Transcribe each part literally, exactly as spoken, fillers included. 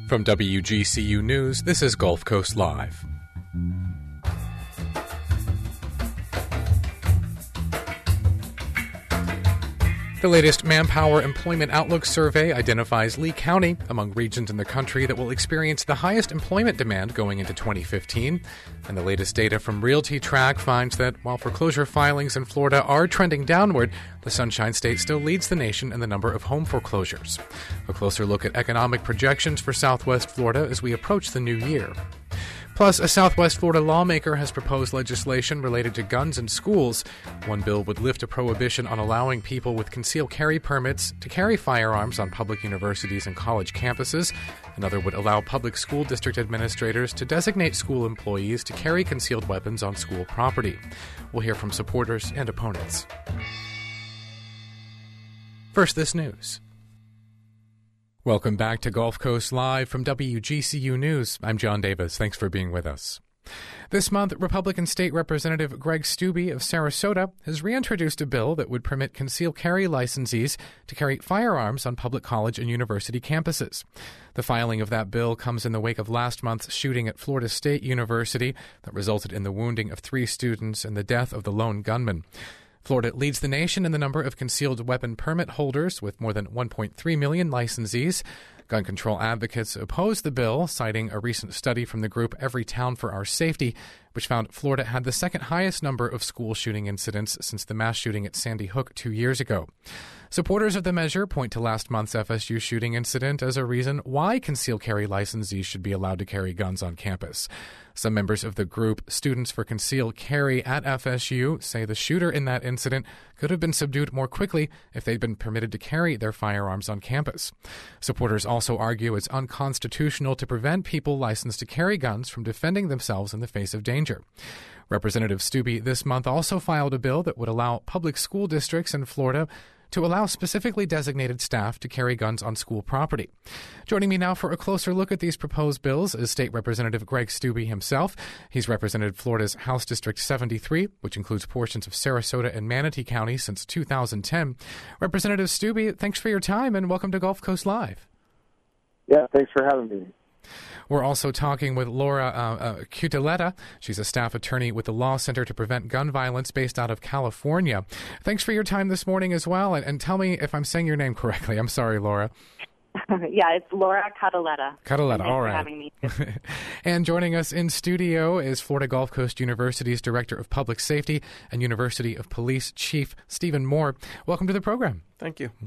From W G C U News, this is Gulf Coast Live. The latest Manpower Employment Outlook survey identifies Lee County among regions in the country that will experience the highest employment demand going into twenty fifteen. And the latest data from RealtyTrack finds that while foreclosure filings in Florida are trending downward, the Sunshine State still leads the nation in the number of home foreclosures. A closer look at economic projections for Southwest Florida as we approach the new year. Plus, a Southwest Florida lawmaker has proposed legislation related to guns in schools. One bill would lift a prohibition on allowing people with concealed carry permits to carry firearms on public universities and college campuses. Another would allow public school district administrators to designate school employees to carry concealed weapons on school property. We'll hear from supporters and opponents. First, this news. Welcome back to Gulf Coast Live from W G C U News. I'm John Davis. Thanks for being with us. This month, Republican State Representative Greg Steube of Sarasota has reintroduced a bill that would permit concealed carry licensees to carry firearms on public college and university campuses. The filing of that bill comes in the wake of last month's shooting at Florida State University that resulted in the wounding of three students and the death of the lone gunman. Florida leads the nation in the number of concealed weapon permit holders with more than one point three million licensees. Gun control advocates oppose the bill, citing a recent study from the group Every Town for Our Safety, which found Florida had the second highest number of school shooting incidents since the mass shooting at Sandy Hook two years ago. Supporters of the measure point to last month's F S U shooting incident as a reason why concealed carry licensees should be allowed to carry guns on campus. Some members of the group Students for Concealed Carry at F S U say the shooter in that incident could have been subdued more quickly if they'd been permitted to carry their firearms on campus. Supporters also argue it's unconstitutional to prevent people licensed to carry guns from defending themselves in the face of danger. Representative Steube this month also filed a bill that would allow public school districts in Florida to allow specifically designated staff to carry guns on school property. Joining me now for a closer look at these proposed bills is State Representative Greg Steube himself. He's represented Florida's House District seventy-three, which includes portions of Sarasota and Manatee County since two thousand ten. Representative Steube, thanks for your time and welcome to Gulf Coast Live. Yeah, thanks for having me. We're also talking with Laura uh, uh, Cutileta. She's a staff attorney with the Law Center to Prevent Gun Violence based out of California. Thanks for your time this morning as well. And, and tell me if I'm saying your name correctly. I'm sorry, Laura. Yeah, it's Laura Cutileta. Cutileta, all right. For having me. And joining us in studio is Florida Gulf Coast University's Director of Public Safety and University of Police Chief Stephen Moore. Welcome to the program. Thank you.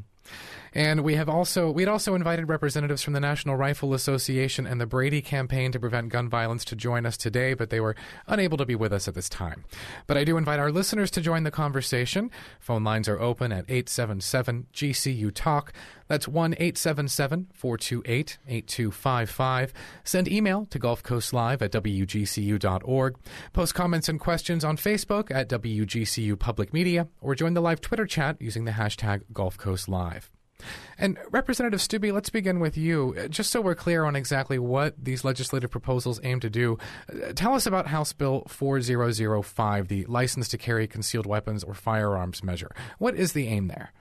And we have also we'd also invited representatives from the National Rifle Association and the Brady Campaign to Prevent Gun Violence to join us today, but they were unable to be with us at this time. But I do invite our listeners to join the conversation. Phone lines are open at eight seven seven G C U Talk. That's one eight seven seven, four two eight, eight two five five. Send email to gulfcoastlive at w g c u dot org. Post comments and questions on Facebook at W G C U Public Media, or join the live Twitter chat using the hashtag Gulf Coast Live. And Representative Steube, let's begin with you. Just so we're clear on exactly what these legislative proposals aim to do, tell us about House Bill four thousand five, the License to Carry Concealed Weapons or Firearms measure. What is the aim there?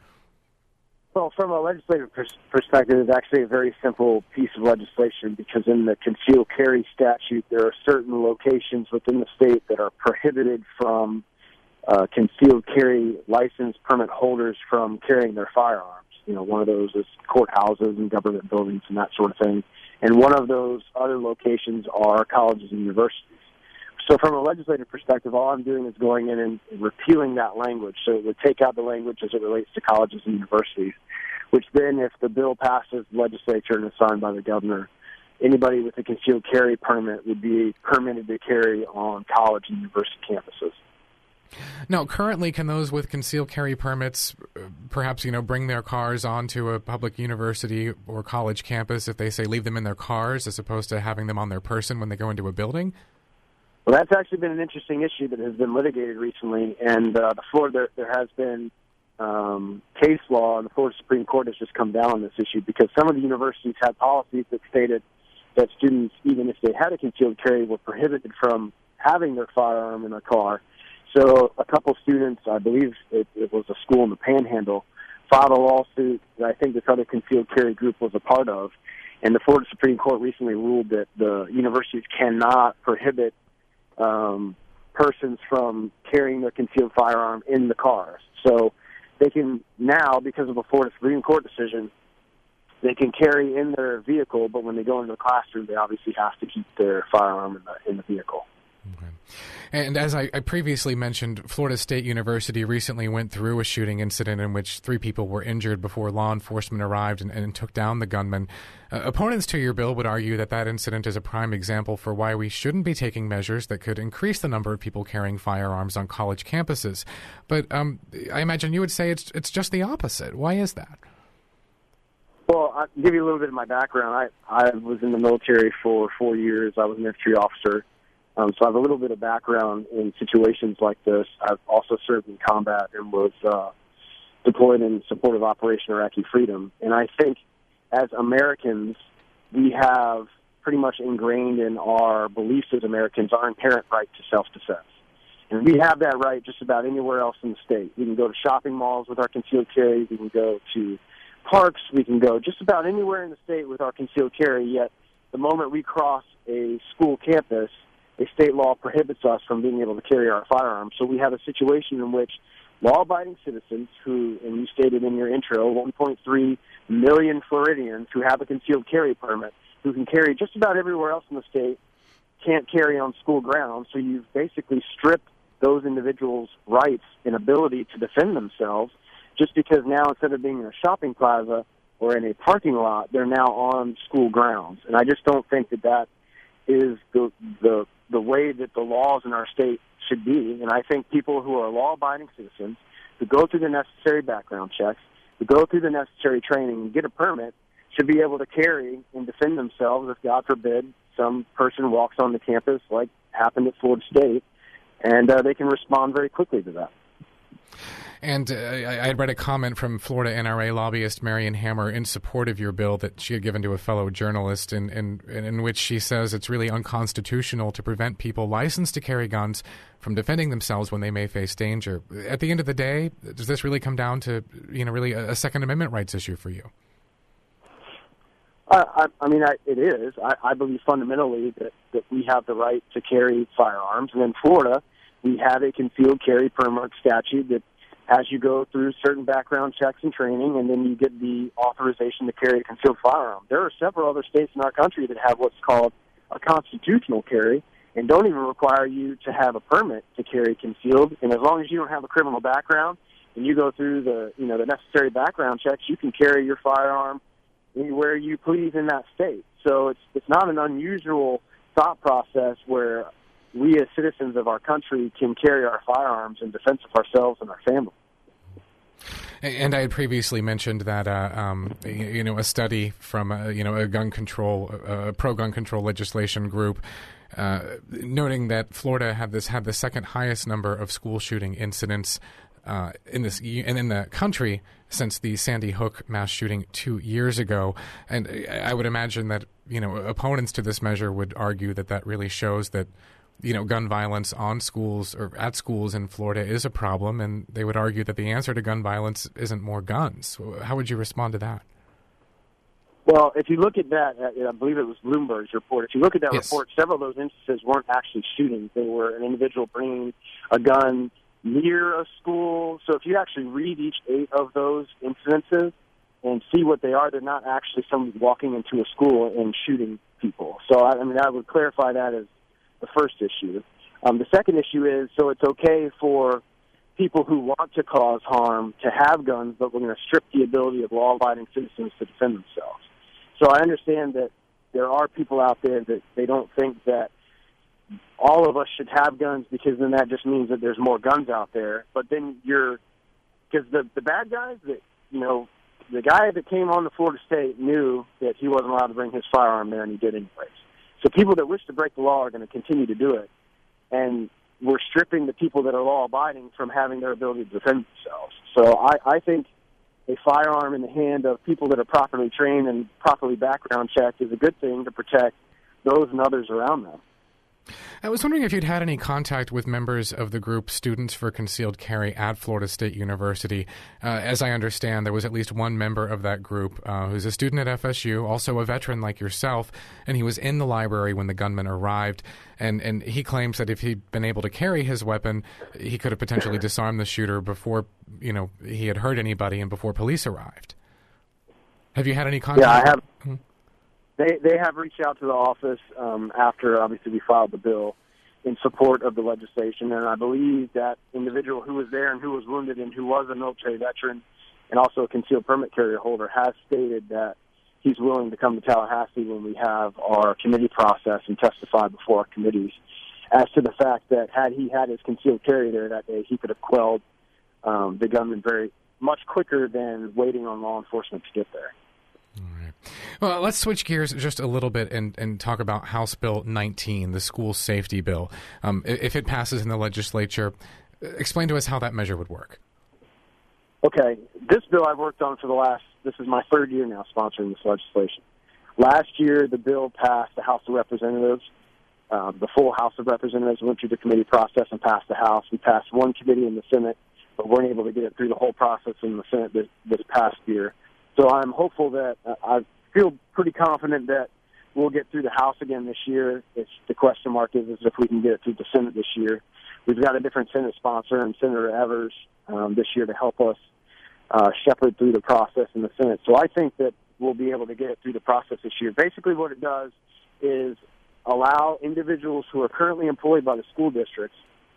Well, from a legislative pers- perspective, it's actually a very simple piece of legislation because in the concealed carry statute, there are certain locations within the state that are prohibited from uh, concealed carry license permit holders from carrying their firearms. You know, one of those is courthouses and government buildings and that sort of thing. And one of those other locations are colleges and universities. So from a legislative perspective, all I'm doing is going in and repealing that language. So it would take out the language as it relates to colleges and universities, which then, if the bill passes the legislature and is signed by the governor, anybody with a concealed carry permit would be permitted to carry on college and university campuses. Now, currently, can those with concealed carry permits perhaps, you know, bring their cars onto a public university or college campus if they say leave them in their cars as opposed to having them on their person when they go into a building? Well, that's actually been an interesting issue that has been litigated recently, and uh, the Florida, there, there has been um, case law, and the Florida Supreme Court has just come down on this issue because some of the universities had policies that stated that students, even if they had a concealed carry, were prohibited from having their firearm in their car. So a couple students, I believe it, it was a school in the Panhandle, filed a lawsuit that I think this other concealed carry group was a part of, and the Florida Supreme Court recently ruled that the universities cannot prohibit um, persons from carrying their concealed firearm in the cars. So they can now, because of a Florida Supreme Court decision, they can carry in their vehicle, but when they go into the classroom, they obviously have to keep their firearm in the, in the vehicle. Okay. And as I, I previously mentioned, Florida State University recently went through a shooting incident in which three people were injured before law enforcement arrived and, and took down the gunman. Uh, opponents to your bill would argue that that incident is a prime example for why we shouldn't be taking measures that could increase the number of people carrying firearms on college campuses. But um, I imagine you would say it's it's just the opposite. Why is that? Well, I'll give you a little bit of my background. I, I was in the military for four years. I was an infantry officer. Um, so I have a little bit of background in situations like this. I've also served in combat and was uh, deployed in support of Operation Iraqi Freedom. And I think as Americans, we have pretty much ingrained in our beliefs as Americans our inherent right to self-defense. And we have that right just about anywhere else in the state. We can go to shopping malls with our concealed carry. We can go to parks. We can go just about anywhere in the state with our concealed carry, yet the moment we cross a school campus, a state law prohibits us from being able to carry our firearms. So we have a situation in which law-abiding citizens who, and you stated in your intro, one point three million Floridians who have a concealed carry permit, who can carry just about everywhere else in the state, can't carry on school grounds. So you've basically stripped those individuals' rights and ability to defend themselves just because now instead of being in a shopping plaza or in a parking lot, they're now on school grounds. And I just don't think that that is the the the way that the laws in our state should be. And I think people who are law-abiding citizens, who go through the necessary background checks, who go through the necessary training and get a permit, should be able to carry and defend themselves if, God forbid, some person walks on the campus like happened at Florida State, and uh, they can respond very quickly to that. And uh, I had read a comment from Florida N R A lobbyist Marion Hammer in support of your bill that she had given to a fellow journalist, in, in, in which she says it's really unconstitutional to prevent people licensed to carry guns from defending themselves when they may face danger. At the end of the day, does this really come down to, you know, really a, a Second Amendment rights issue for you? I, I, I mean, I, it is. I, I believe fundamentally that, that we have the right to carry firearms. And in Florida, we have a concealed carry permit statute that as you go through certain background checks and training, and then you get the authorization to carry a concealed firearm. There are several other states in our country that have what's called a constitutional carry and don't even require you to have a permit to carry concealed. And as long as you don't have a criminal background and you go through the, you know, the necessary background checks, you can carry your firearm anywhere you please in that state. So it's it's not an unusual thought process where we as citizens of our country can carry our firearms in defense of ourselves and our family. And I had previously mentioned that, uh, um, you know, a study from, uh, you know, a gun control, uh, pro-gun control legislation group, uh, noting that Florida had this had the second highest number of school shooting incidents uh, in this and in the country since the Sandy Hook mass shooting two years ago. And I would imagine that, you know, opponents to this measure would argue that that really shows that, you know, gun violence on schools or at schools in Florida is a problem, and they would argue that the answer to gun violence isn't more guns. How would you respond to that? Well, if you look at that, I believe it was Bloomberg's report. If you look at that yes. report, several of those instances weren't actually shootings. They were an individual bringing a gun near a school. So if you actually read each eight of those incidences and see what they are, they're not actually somebody walking into a school and shooting people. So, I mean, I would clarify that as the first issue. Um, the second issue is, so it's okay for people who want to cause harm to have guns, but we're going to strip the ability of law-abiding citizens to defend themselves. So I understand that there are people out there that they don't think that all of us should have guns because then that just means that there's more guns out there. But then you're, because the, the bad guys that, you know, the guy that came on to Florida State knew that he wasn't allowed to bring his firearm there, and he did anyways. So people that wish to break the law are going to continue to do it, and we're stripping the people that are law-abiding from having their ability to defend themselves. So I, I think a firearm in the hand of people that are properly trained and properly background checked is a good thing to protect those and others around them. I was wondering if you'd had any contact with members of the group Students for Concealed Carry at Florida State University. Uh, as I understand, there was at least one member of that group uh, who's a student at F S U, also a veteran like yourself, and he was in the library when the gunman arrived. And, and he claims that if he'd been able to carry his weapon, he could have potentially disarmed the shooter before, you know, he had hurt anybody and before police arrived. Have you had any contact? Yeah, I have. Hmm? They they have reached out to the office um, after, obviously, we filed the bill in support of the legislation, and I believe that individual who was there and who was wounded and who was a military veteran and also a concealed permit carrier holder has stated that he's willing to come to Tallahassee when we have our committee process and testify before our committees as to the fact that had he had his concealed carry there that day, he could have quelled um, the gunman very much quicker than waiting on law enforcement to get there. All right. Well, let's switch gears just a little bit and, and talk about House Bill nineteen, the school safety bill. Um, if it passes in the legislature, explain to us how that measure would work. Okay. This bill I've worked on for the last, this is my third year now sponsoring this legislation. Last year, the bill passed the House of Representatives. Uh, the full House of Representatives went through the committee process and passed the House. We passed one committee in the Senate, but weren't able to get it through the whole process in the Senate this, this past year. So I'm hopeful that uh, I feel pretty confident that we'll get through the House again this year. It's, the question mark is, is if we can get it through the Senate this year. We've got a different Senate sponsor, and Senator Evers, um, this year to help us uh, shepherd through the process in the Senate. So I think that we'll be able to get it through the process this year. Basically what it does is allow individuals who are currently employed by the school districts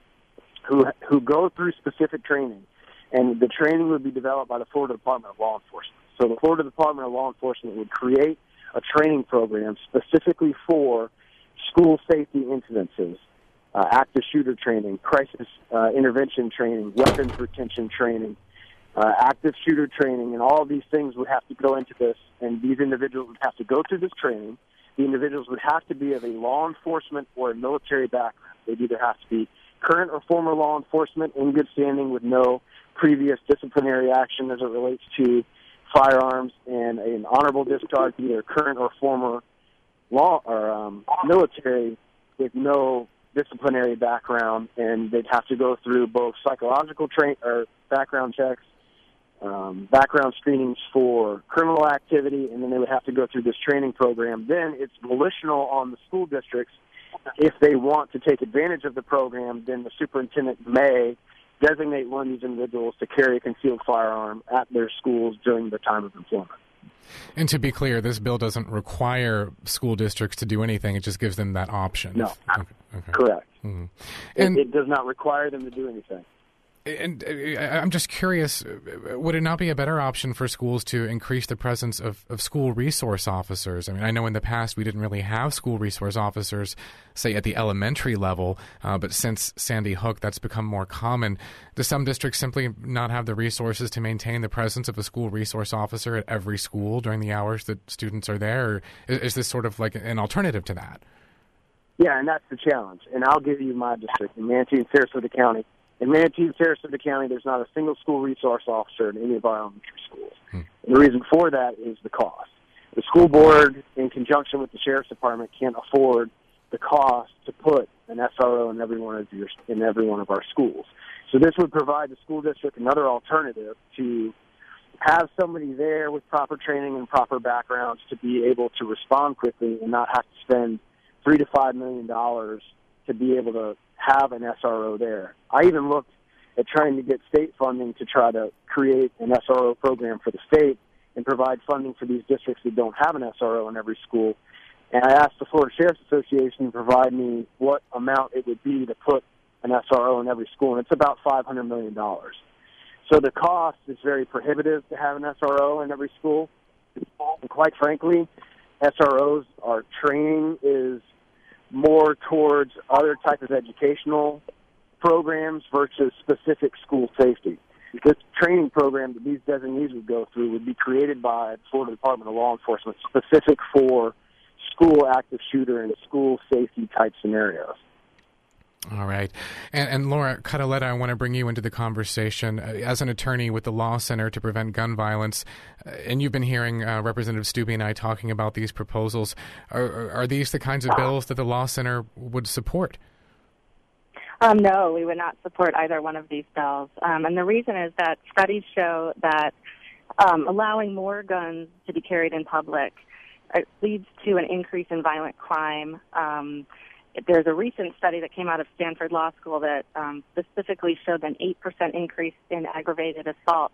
who who go through specific training, and the training would be developed by the Florida Department of Law Enforcement. So the Florida Department of Law Enforcement would create a training program specifically for school safety incidences, uh, active shooter training, crisis uh, intervention training, weapons retention training, uh, active shooter training, and all of these things would have to go into this, and these individuals would have to go through this training. The individuals would have to be of a law enforcement or a military background. They'd either have to be current or former law enforcement in good standing with no previous disciplinary action as it relates to firearms, and an honorable discharge, either current or former law or um, military with no disciplinary background, and they'd have to go through both psychological train or background checks, um, background screenings for criminal activity, and then they would have to go through this training program. Then it's volitional on the school districts. If they want to take advantage of the program, then the superintendent may designate one of these individuals to carry a concealed firearm at their schools during the time of employment. And to be clear, this bill doesn't require school districts to do anything. It just gives them that option. No. Okay. Okay. Correct. Mm-hmm. And it, it does not require them to do anything. And uh, I'm just curious, would it not be a better option for schools to increase the presence of, of school resource officers? I mean, I know in the past we didn't really have school resource officers, say, at the elementary level, uh, but since Sandy Hook, that's become more common. Do some districts simply not have the resources to maintain the presence of a school resource officer at every school during the hours that students are there? Or is, is this sort of like an alternative to that? Yeah, and that's the challenge. And I'll give you my district in Manatee and Sarasota County. In Manatee and Sarasota County, there's not a single school resource officer in any of our elementary schools. Hmm. And the reason for that is the cost. The school board, in conjunction with the sheriff's department, can't afford the cost to put an S R O in every one of your, in every one of our schools. So this would provide the school district another alternative to have somebody there with proper training and proper backgrounds to be able to respond quickly and not have to spend three to five million dollars to be able to have an S R O there. I even looked at trying to get state funding to try to create an S R O program for the state and provide funding for these districts that don't have an S R O in every school. And I asked the Florida Sheriff's Association to provide me what amount it would be to put an S R O in every school, and it's about five hundred million dollars. So the cost is very prohibitive to have an S R O in every school. And quite frankly, S R Os, our training is more towards other types of educational programs versus specific school safety. This training program that these designees would go through would be created by the Florida Department of Law Enforcement, specific for school active shooter and school safety type scenarios. All right. And, and Laura Cataletta, I want to bring you into the conversation as an attorney with the Law Center to Prevent Gun Violence. And you've been hearing uh, Representative Stubbe and I talking about these proposals. Are, are these the kinds of bills that the Law Center would support? Um, no, we would not support either one of these bills. Um, and the reason is that studies show that um, allowing more guns to be carried in public uh, leads to an increase in violent crime. Um, there's a recent study that came out of Stanford Law School that um, specifically showed an eight percent increase in aggravated assault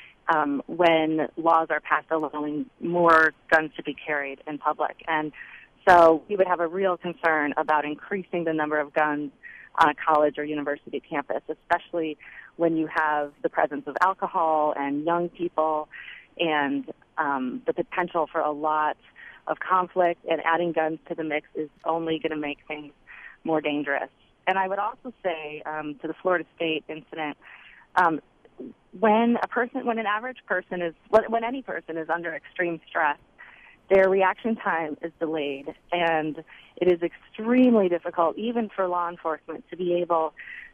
um, when laws are passed allowing more guns to be carried in public. And so we would have a real concern about increasing the number of guns on a college or university campus, especially when you have the presence of alcohol and young people and um, the potential for a lot of conflict, and adding guns to the mix is only going to make things more dangerous. And I would also say um, to the Florida State incident, um, when a person, when an average person is, when any person is under extreme stress, their reaction time is delayed, and it is extremely difficult, even for law enforcement, to be able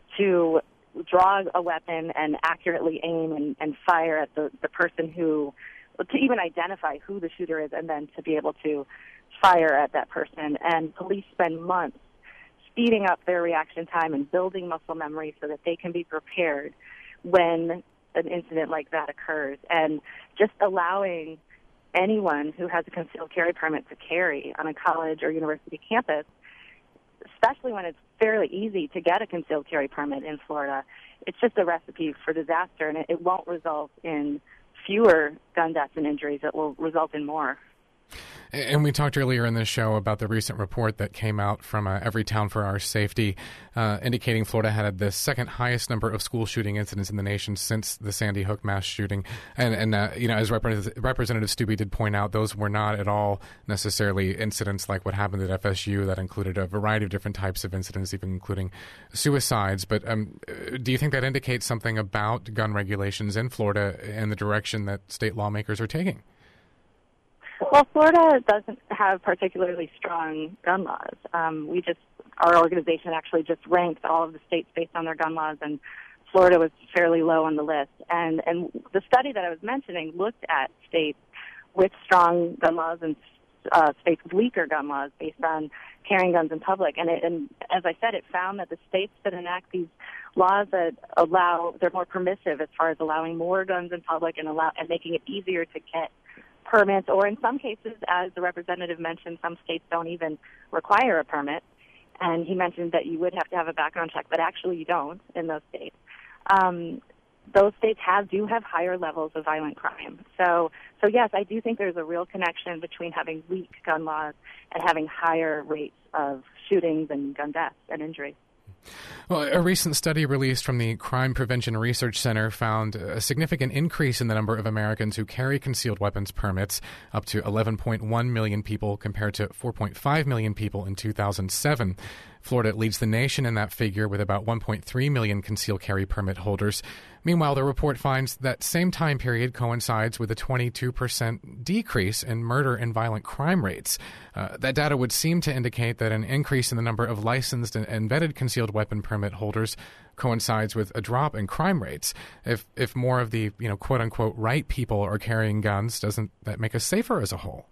to draw a weapon and accurately aim and, and fire at the, the person who, to even identify who the shooter is, and then to be able to fire at that person. And police spend months speeding up their reaction time and building muscle memory so that they can be prepared when an incident like that occurs. And just allowing anyone who has a concealed carry permit to carry on a college or university campus, especially when it's fairly easy to get a concealed carry permit in Florida, it's just a recipe for disaster, and it, it won't result in fewer gun deaths and injuries. It will result in more. And we talked earlier in this show about the recent report that came out from uh, Every Town for Our Safety, uh, indicating Florida had the second highest number of school shooting incidents in the nation since the Sandy Hook mass shooting. And, and uh, you know, as Representative, Representative Stubbe did point out, those were not at all necessarily incidents like what happened at F S U that included a variety of different types of incidents, even including suicides. But um, do you think that indicates something about gun regulations in Florida and the direction that state lawmakers are taking? Well, Florida doesn't have particularly strong gun laws. Um, we just, our organization actually just ranked all of the states based on their gun laws, and Florida was fairly low on the list. And, and the study that I was mentioning looked at states with strong gun laws and uh, states with weaker gun laws based on carrying guns in public. And, it, and as I said, it found that the states that enact these laws that allow, they're more permissive as far as allowing more guns in public and allow and making it easier to get permits, or in some cases, as the representative mentioned, some states don't even require a permit. And he mentioned that you would have to have a background check, but actually you don't in those states. Um, those states have do have higher levels of violent crime. So, so yes, I do think there's a real connection between having weak gun laws and having higher rates of shootings and gun deaths and injuries. Well, a recent study released from the Crime Prevention Research Center found a significant increase in the number of Americans who carry concealed weapons permits, up to eleven point one million people compared to four point five million people in two thousand seven. Florida leads the nation in that figure with about one point three million concealed carry permit holders. Meanwhile, the report finds that same time period coincides with a twenty-two percent decrease in murder and violent crime rates. Uh, that data would seem to indicate that an increase in the number of licensed and vetted concealed weapon permit holders coincides with a drop in crime rates. If if more of the, you know, quote unquote right people are carrying guns, doesn't that make us safer as a whole?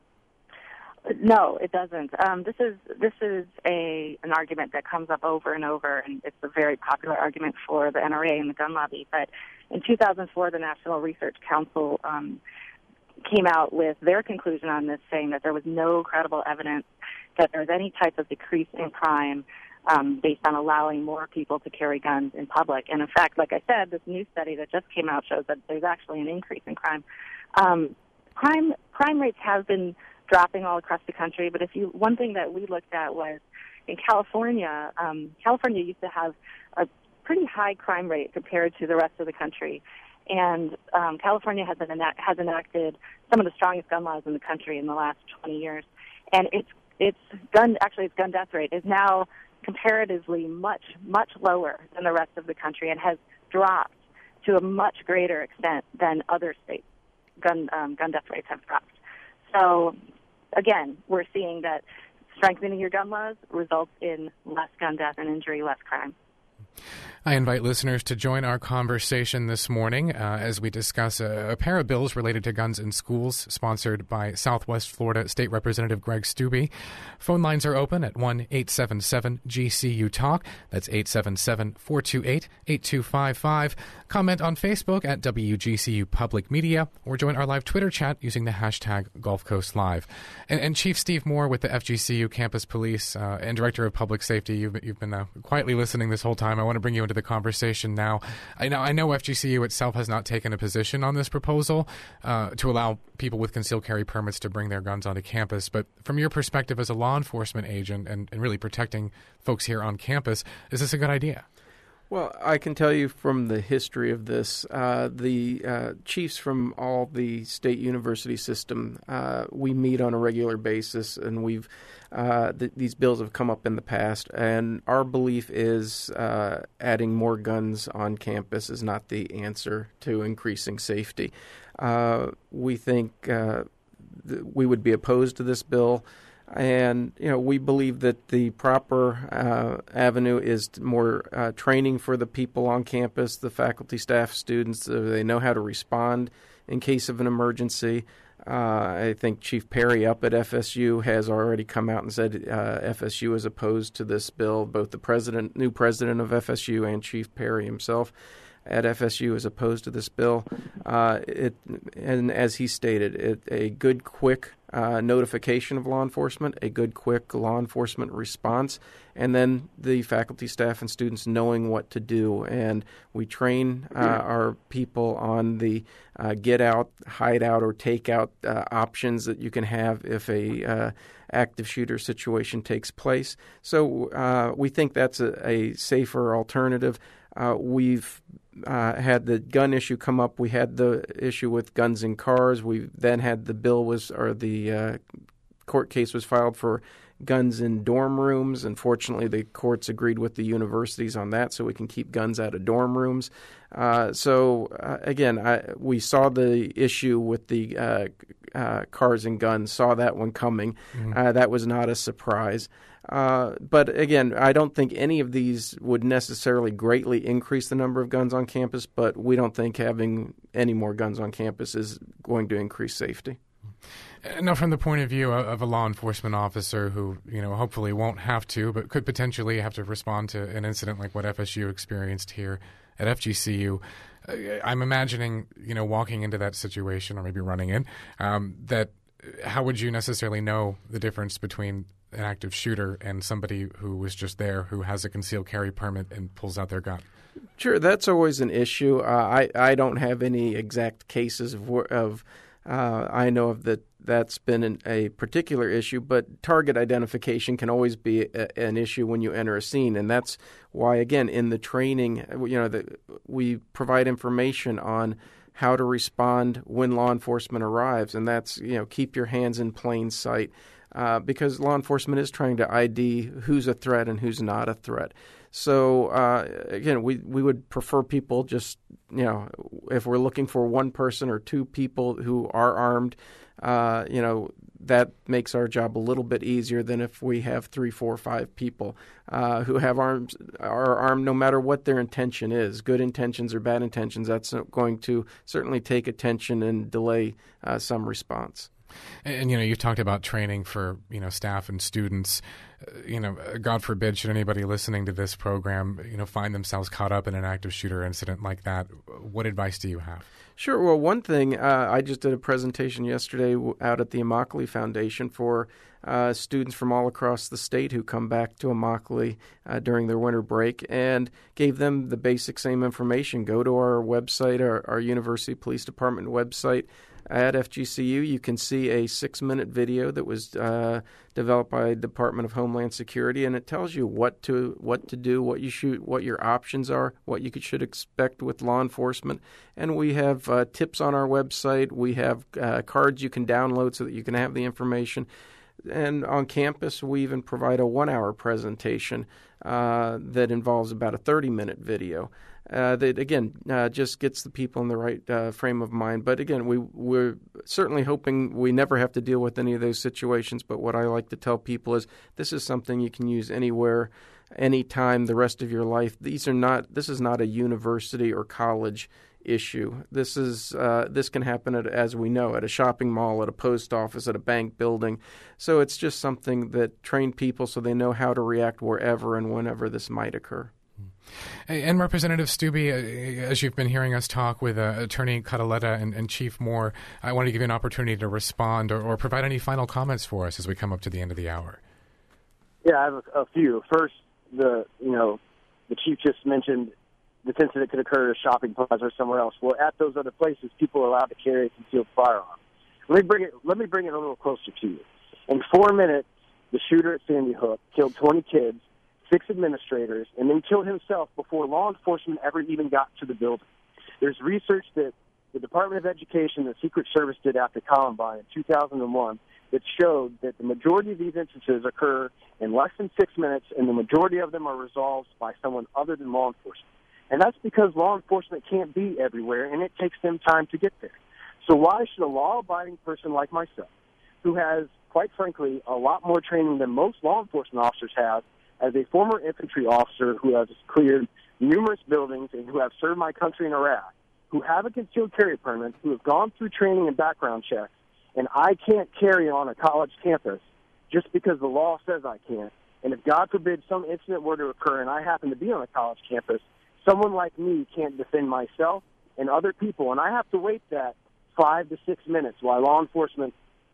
No, it doesn't. Um, this is this is a an argument that comes up over and over, and it's a very popular argument for the N R A and the gun lobby. But in two thousand four, the National Research Council um, came out with their conclusion on this, saying that there was no credible evidence that there was any type of decrease in crime um, based on allowing more people to carry guns in public. And in fact, like I said, this new study that just came out shows that there's actually an increase in crime. Um, crime crime rates have been dropping all across the country, but if you one thing that we looked at was in California. Um, California used to have a pretty high crime rate compared to the rest of the country, and um, California has, an enact, has enacted some of the strongest gun laws in the country in the last twenty years, and its its gun actually its gun death rate is now comparatively much much lower than the rest of the country, and has dropped to a much greater extent than other states' gun um, gun death rates have dropped. So, again, we're seeing that strengthening your gun laws results in less gun death and injury, less crime. I invite listeners to join our conversation this morning uh, as we discuss a, a pair of bills related to guns in schools, sponsored by Southwest Florida State Representative Greg Steube. Phone lines are open at one eight seven seven G C U Talk. That's eight seven seven, four two eight, eight two five five. Comment on Facebook at W G C U Public Media, or join our live Twitter chat using the hashtag Gulf Coast Live. And, and Chief Steve Moore with the F G C U Campus Police uh, and Director of Public Safety, you've, you've been uh, quietly listening this whole time. I want to bring you into the conversation now. I know I know F G C U itself has not taken a position on this proposal uh, to allow people with concealed carry permits to bring their guns onto campus, but from your perspective as a law enforcement agent and, and really protecting folks here on campus, is this a good idea? Well, I can tell you from the history of this, uh, the uh, chiefs from all the state university system, uh, we meet on a regular basis, and we've uh, th- these bills have come up in the past, and our belief is uh, adding more guns on campus is not the answer to increasing safety. Uh, we think uh, th- we would be opposed to this bill. And, you know, we believe that the proper uh, avenue is more uh, training for the people on campus, the faculty, staff, students, so they know how to respond in case of an emergency. Uh, I think Chief Perry up at F S U has already come out and said uh, F S U is opposed to this bill. Both the president, new president of F S U and Chief Perry himself at F S U is opposed to this bill. Uh, it, and as he stated, it, a good, quick uh, notification of law enforcement, a good, quick law enforcement response, and then the faculty, staff, and students knowing what to do. And we train uh, our people on the uh, get out, hide out, or take out uh, options that you can have if a uh, active shooter situation takes place. So uh, we think that's a, a safer alternative. Uh, we've uh, had the gun issue come up. We had the issue with guns in cars. We then had the bill was or the uh, court case was filed for guns in dorm rooms. Unfortunately, the courts agreed with the universities on that, so we can keep guns out of dorm rooms. Uh, so uh, again, I, we saw the issue with the uh, uh, cars and guns. Saw that one coming. Mm-hmm. Uh, that was not a surprise. Uh, but again, I don't think any of these would necessarily greatly increase the number of guns on campus, but we don't think having any more guns on campus is going to increase safety. Now, from the point of view of a law enforcement officer who, you know, hopefully won't have to, but could potentially have to respond to an incident like what F S U experienced here at F G C U, I'm imagining, you know, walking into that situation or maybe running in, um, that how would you necessarily know the difference between an active shooter and somebody who was just there who has a concealed carry permit and pulls out their gun? Sure, that's always an issue. Uh, I, I don't have any exact cases of, of uh, I know of that that's been an, a particular issue, but target identification can always be a, an issue when you enter a scene, and that's why, again, in the training, you know, the, we provide information on how to respond when law enforcement arrives, and that's, you know, keep your hands in plain sight. Uh, because law enforcement is trying to I D who's a threat and who's not a threat. So, uh, again, we, we would prefer people just, you know, if we're looking for one person or two people who are armed, uh, you know, that makes our job a little bit easier than if we have three, four, five people uh, who have arms, are armed no matter what their intention is. Good intentions or bad intentions, that's going to certainly take attention and delay uh, some response. And, and, you know, you've talked about training for, you know, staff and students. Uh, you know, God forbid, should anybody listening to this program, you know, find themselves caught up in an active shooter incident like that, what advice do you have? Sure. Well, one thing, uh, I just did a presentation yesterday out at the Immokalee Foundation for uh, students from all across the state who come back to Immokalee uh, during their winter break, and gave them the basic same information. Go to our website, our, our University Police Department website, at F G C U. You can see a six-minute video that was uh, developed by the Department of Homeland Security, and it tells you what to what to do, what you should, what your options are, what you could, should expect with law enforcement. And we have uh, tips on our website. We have uh, cards you can download so that you can have the information. And on campus, we even provide a one-hour presentation uh, that involves about a thirty-minute video. Uh, that, again, uh, just gets the people in the right uh, frame of mind. But, again, we, we're certainly hoping we never have to deal with any of those situations. But what I like to tell people is this is something you can use anywhere, anytime, the rest of your life. These are not. This is not a university or college issue. This is uh, this can happen at, as we know, at a shopping mall, at a post office, at a bank building. So it's just something that train people so they know how to react wherever and whenever this might occur. And Representative Stubbe, as you've been hearing us talk with uh, Attorney Cataletta and, and Chief Moore, I want to give you an opportunity to respond or, or provide any final comments for us as we come up to the end of the hour. Yeah, I have a, a few. First, the you know, the Chief just mentioned this incident could occur at a shopping plaza or somewhere else. Well, at those other places, people are allowed to carry a concealed firearm. Let me bring it. Let me bring it a little closer to you. In four minutes, the shooter at Sandy Hook killed twenty kids, six administrators, and then killed himself before law enforcement ever even got to the building. There's research that the Department of Education, the Secret Service, did after Columbine in two thousand one that showed that the majority of these instances occur in less than six minutes, and the majority of them are resolved by someone other than law enforcement. And that's because law enforcement can't be everywhere, and it takes them time to get there. So why should a law-abiding person like myself, who has, quite frankly, a lot more training than most law enforcement officers have, as a former infantry officer who has cleared numerous buildings and who have served my country in Iraq, who have a concealed carry permit, who have gone through training and background checks, and I can't carry on a college campus just because the law says I can't. And if, God forbid, some incident were to occur and I happen to be on a college campus, someone like me can't defend myself and other people, and I have to wait that five to six minutes while law enforcement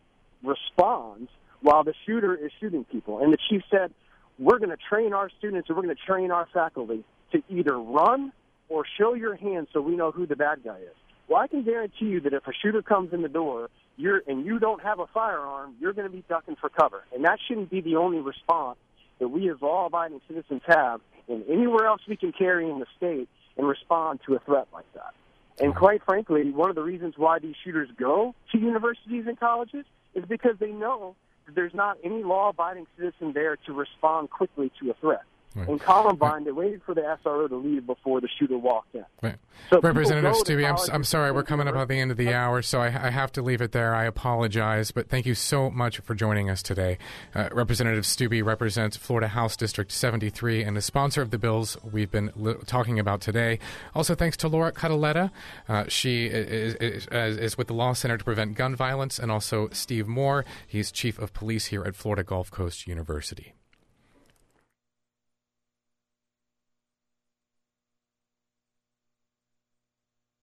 responds while the shooter is shooting people. And the chief said, we're going to train our students or we're going to train our faculty to either run or show your hand so we know who the bad guy is. Well, I can guarantee you that if a shooter comes in the door you're, and you don't have a firearm, you're going to be ducking for cover. And that shouldn't be the only response that we as law-abiding citizens have and anywhere else we can carry in the state and respond to a threat like that. And quite frankly, one of the reasons why these shooters go to universities and colleges is because they know that there's not any law-abiding citizen there to respond quickly to a threat. Right. In Columbine, right. They waited for the S R O to leave before the shooter walked in. Right. So Representative Stubbe, I'm, I'm sorry, we're coming up at the end of the hour, so I, I have to leave it there. I apologize, but thank you so much for joining us today. Uh, Representative Stubbe represents Florida House District seventy-three and is sponsor of the bills we've been li- talking about today. Also, thanks to Laura Cataletta. Uh, she is, is, is with the Law Center to Prevent Gun Violence, and also Steve Moore. He's Chief of Police here at Florida Gulf Coast University.